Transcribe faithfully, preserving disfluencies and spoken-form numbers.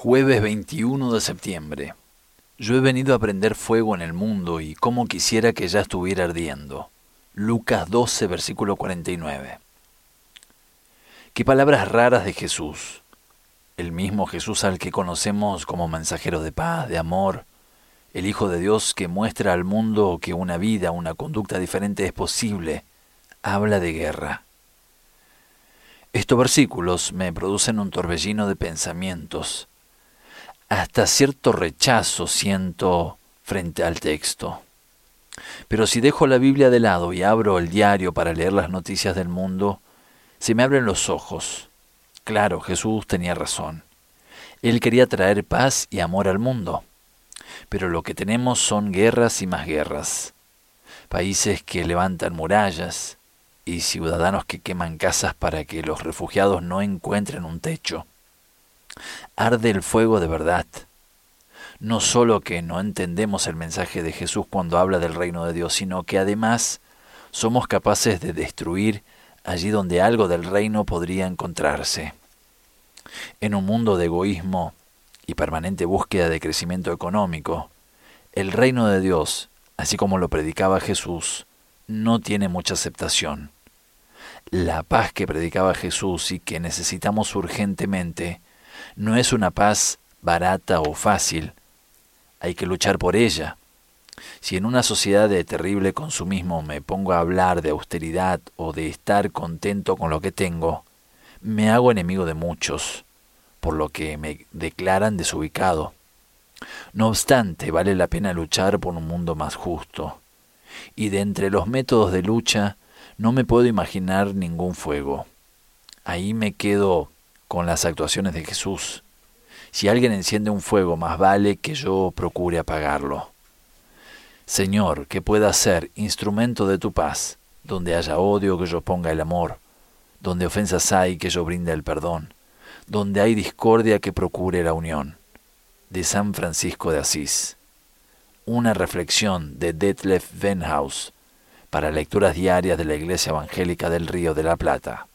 Jueves veintiuno de septiembre. Yo he venido a prender fuego en el mundo y cómo quisiera que ya estuviera ardiendo. Lucas doce, versículo cuarenta y nueve. Qué palabras raras de Jesús. El mismo Jesús al que conocemos como mensajero de paz, de amor, el Hijo de Dios que muestra al mundo que una vida, una conducta diferente es posible, habla de guerra. Estos versículos me producen un torbellino de pensamientos. Hasta cierto rechazo siento frente al texto. Pero si dejo la Biblia de lado y abro el diario para leer las noticias del mundo, se me abren los ojos. Claro, Jesús tenía razón. Él quería traer paz y amor al mundo. Pero lo que tenemos son guerras y más guerras. Países que levantan murallas y ciudadanos que queman casas para que los refugiados no encuentren un techo. Arde el fuego de verdad. No solo que no entendemos el mensaje de Jesús cuando habla del reino de Dios, sino que además somos capaces de destruir allí donde algo del reino podría encontrarse. En un mundo de egoísmo y permanente búsqueda de crecimiento económico, el reino de Dios, así como lo predicaba Jesús, no tiene mucha aceptación. La paz que predicaba Jesús y que necesitamos urgentemente no es una paz barata o fácil. Hay que luchar por ella. Si en una sociedad de terrible consumismo me pongo a hablar de austeridad o de estar contento con lo que tengo, me hago enemigo de muchos, por lo que me declaran desubicado. No obstante, vale la pena luchar por un mundo más justo. Y de entre los métodos de lucha, no me puedo imaginar ningún fuego. Ahí me quedo con las actuaciones de Jesús. Si alguien enciende un fuego, más vale que yo procure apagarlo. Señor, que pueda ser instrumento de tu paz, donde haya odio, que yo ponga el amor, donde ofensas hay, que yo brinde el perdón, donde hay discordia, que procure la unión. De San Francisco de Asís. Una reflexión de Detlef Venhaus para lecturas diarias de la Iglesia Evangélica del Río de la Plata.